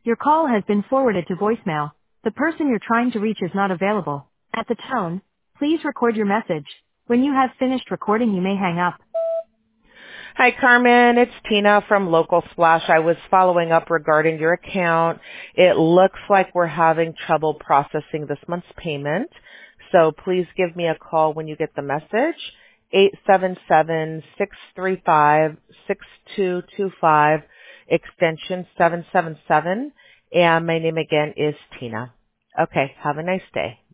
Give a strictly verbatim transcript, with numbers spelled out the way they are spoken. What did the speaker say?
Your call has been forwarded to voicemail. The person you're trying to reach is not available. At the tone, please record your message. When you have finished recording, you may hang up. Hi, Carmen. It's Tina from Local Splash. I was following up regarding your account. It looks like we're having trouble processing this month's payment. So please give me a call when you get the message. eight seven seven, six three five, six two two five, extension seven seven seven. And my name again is Tina. Okay, have a nice day.